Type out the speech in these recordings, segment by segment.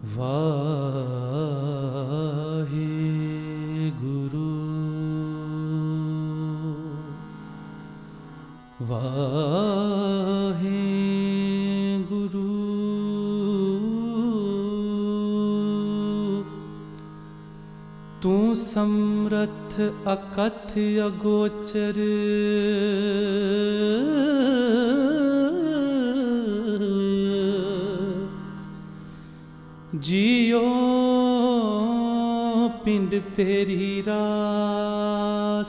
वाहेगुरु वाहेगुरु तू समर्थ अकथ अगोचर जियो पिंड तेरी रास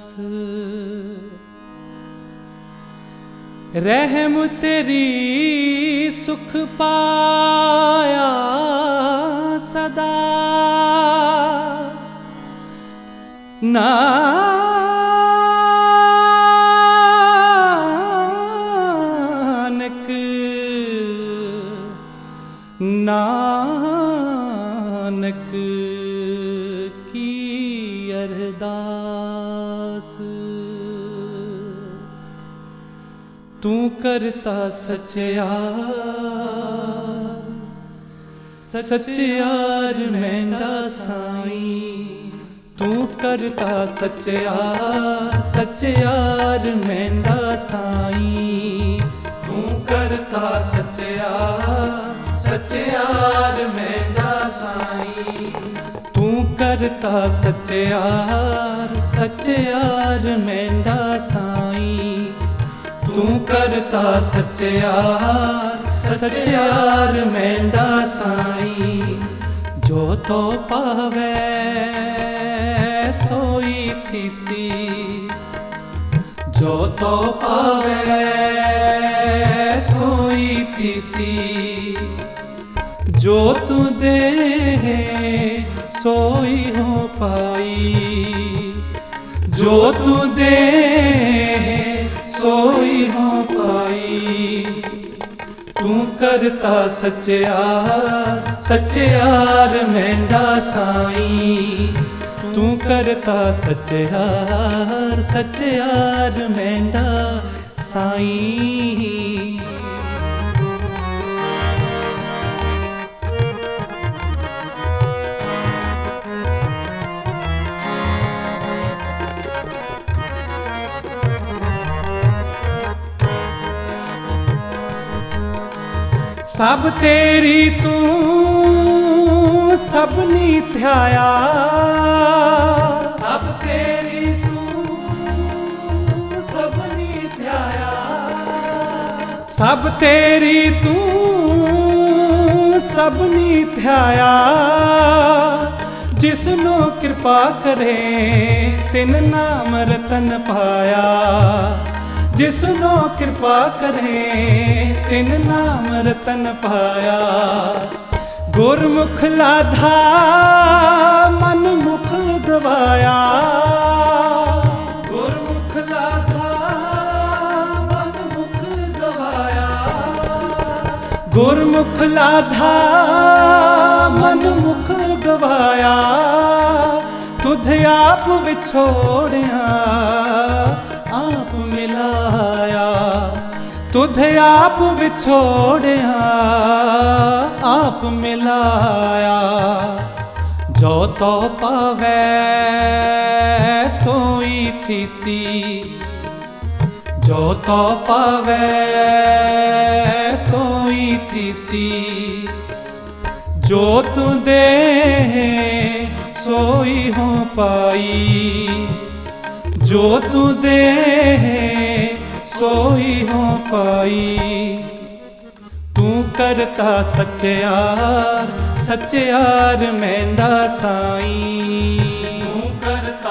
रहम तेरी सुख पाया सदा नानक नानक की अरदास तू करता सच्चार मेंढा साईं तू करता सच्चार मेंढा साईं तू करता सच्चार मेंढा साईं तू करता सच्चार मेंढा साईं तू करता सच्चार मेंढा साईं जो तो पावे सोई थीसी जो तो पावे सोई थीसी जो तू दे सोई हो पाई जो तू दे सोई हो पाई तू करता सच्चार मेंढा साईं तू करता सच्चार मेंढा साईं सब तेरी तू सबनी ध्याया सब तेरी तू सबनी ध्याया सब तेरी तू सबनी ध्याया जिसनो कृपा करे तिन नाम रतन पाया जिसनो कृपा करे तिन नाम रतन पाया गुरमुख लाधा मन मुख गवाया गुरमुख लाधा मन मुख गवाया गुरमुख लाधा मन मुख गवाया तुध आप विछोड़िया आप मिलाया तुध आप विछोड़िया आप मिलाया जो तो पावे सोई थीसी जो तो पावे सोई थीसी जो तू दे सोई हो पाई जो तू दे सोई हो पाई तू करता सच्चार मेंढा साईं तू करता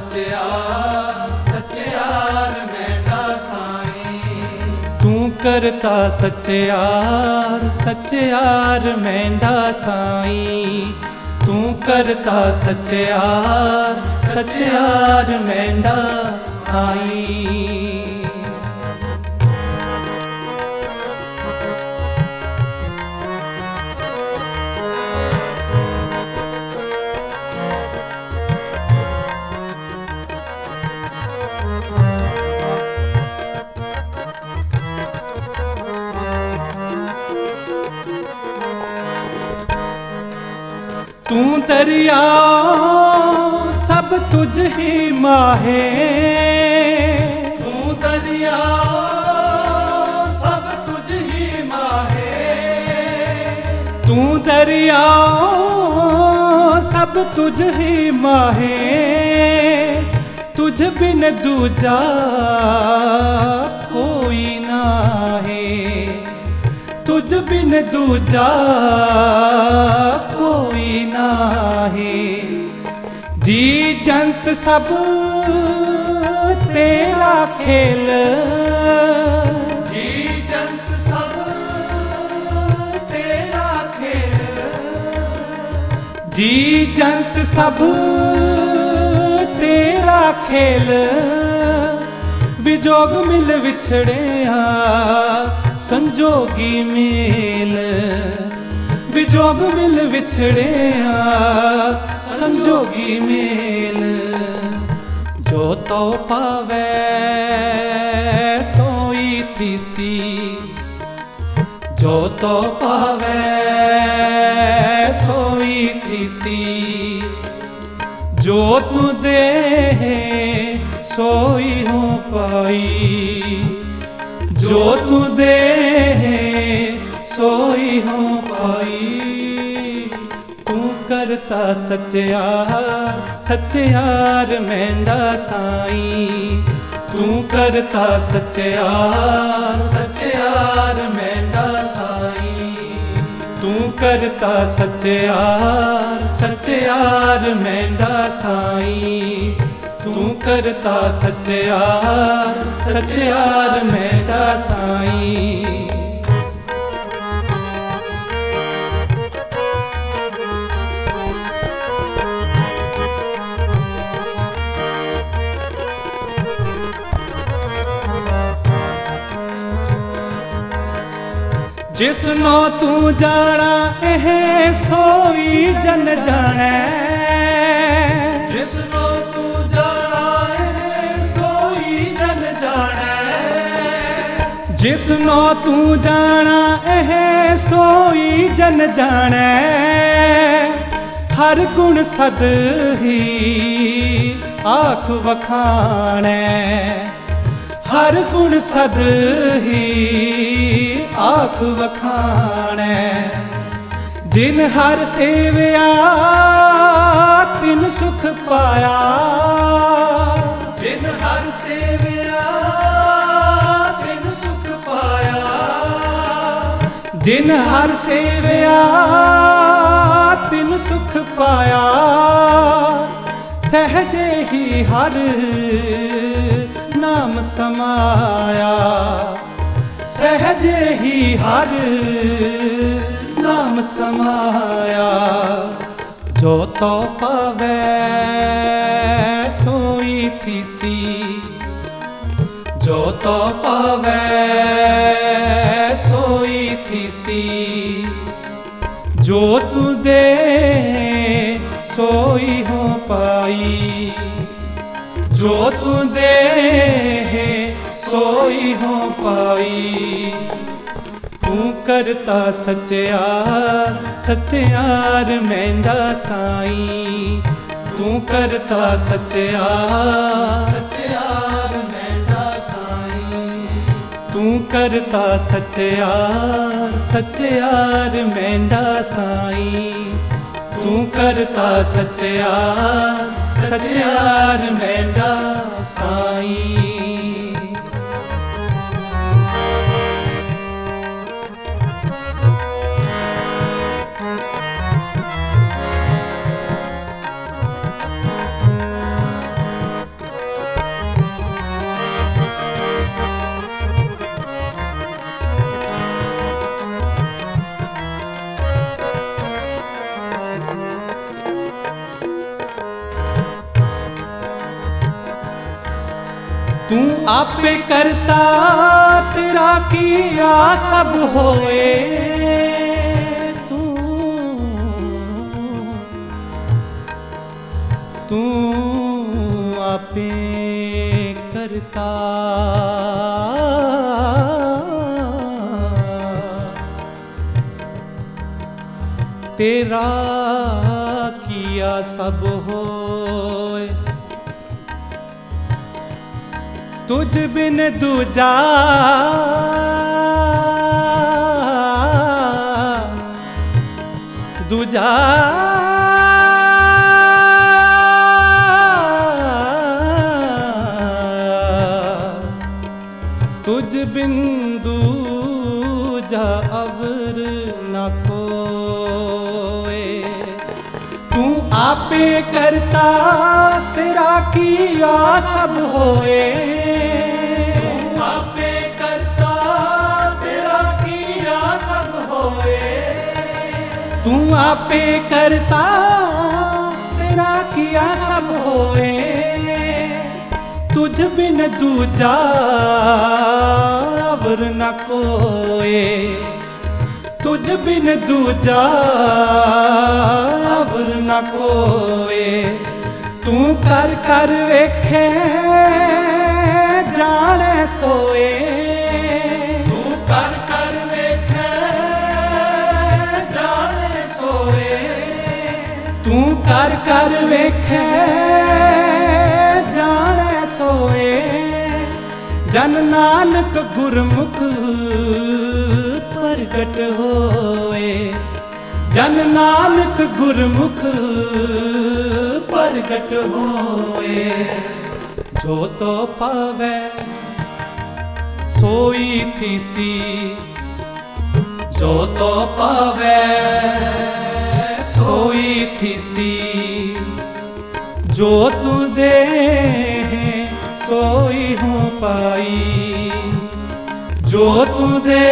सच्चार मेंढा साईं तू करता सच्चार मेंढा साईं तू करता सच्चार मेंढा साईं तू दरिया सब तुझ ही माहे, तू दरिया सब तुझ ही माहे, तू दरिया सब तुझ ही माहे, तुझ बिन दूजा कोई ना है, तुझ बिन दूजा कोई ना है। जी जंत सब तेरा खेल, जी जंत सब तेरा खेल, जी जंत सब तेरा खेल, विजोग मिल विछड़िया संजोगी मेल, विजोग मिल विछड़िया संजोगी मेल। जो तो पावे सोई तीसी, जो तो पावे सोई तीसी, जो तू दे सोई हो पाई, जो तू दे सोई हो पाई। तू करता सच्चार सच्चार मेंढा साईं, तू करता सच्चार सच्चार मेंढा साईं, तू करता सच्चार सच्चार मेंढा साईं, तू करता सच्चार सच्चार मेंढा साईं। जिसनो तू जाना एह सोई जन जाने, जिसनो तू जाना है सोई जन जाने, जिसनो तू जाना एह सोई जन जाने, हर गुण सद ही आख वखाणे, हर गुण सद ही आख वखाणे। जिन हर सेविया तिन सुख पाया, जिन हर सेविया तिन सुख पाया, जिन हर सेविया तिन सुख पाया, सहजे ही हर नाम समाया, सहजे ही हर नाम समाया। जो तो पावे सोई तीसी, जो तो पावे सोई तीसी, जो तू दे सोई हो पाई, जो तू दे सोई हो पाई। तू करता सच्चार सच्चार मेंढा साईं, तू करता सच्चार सच्चार मेंढा साईं, तू करता सच्चार सच्चार मेंढा साईं, तू करता सच्चार सच्चार मेंढा साईं। तू आपे करता तेरा किया सब होए, तू आपे करता तेरा किया सब होए। तुझ बिन दूजा दूजा तुझ बिन दूजा अवर न कोए। तू आपे करता तेरा किया सब होए। तू आपे करता तेरा किया सब होए। तू आपे करता तेरा किया सब होए। तुझ बिन दूजा अवर न कोए। तुझ बिन दूजा अवर न कोए। तू कर कर वेखे जाने सोए। तू कर कर वेखे जाने सोए। तू कर कर वेखे जाने सोए। जन नानक गुरमुख प्रगट होए। जन नानक गुरमुख प्रगट होए। जो तो पावे सोई थीसी। जो तो पावे सोई थीसी। जो तू दे सोई हूँ पाई। जो तू दे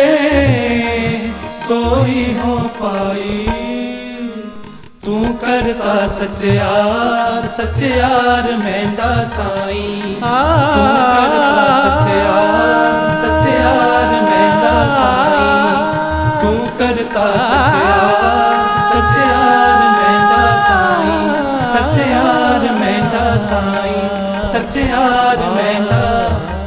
सोई हो पाई। तू करता सच्चार सच्चार मेंढा साई। तू करता सच्चार सच्चार मेंढा साई। तू करता सच्चार सच्चार मेंढा साई। सच्चार मेंढा साई। सच्चार मेंढा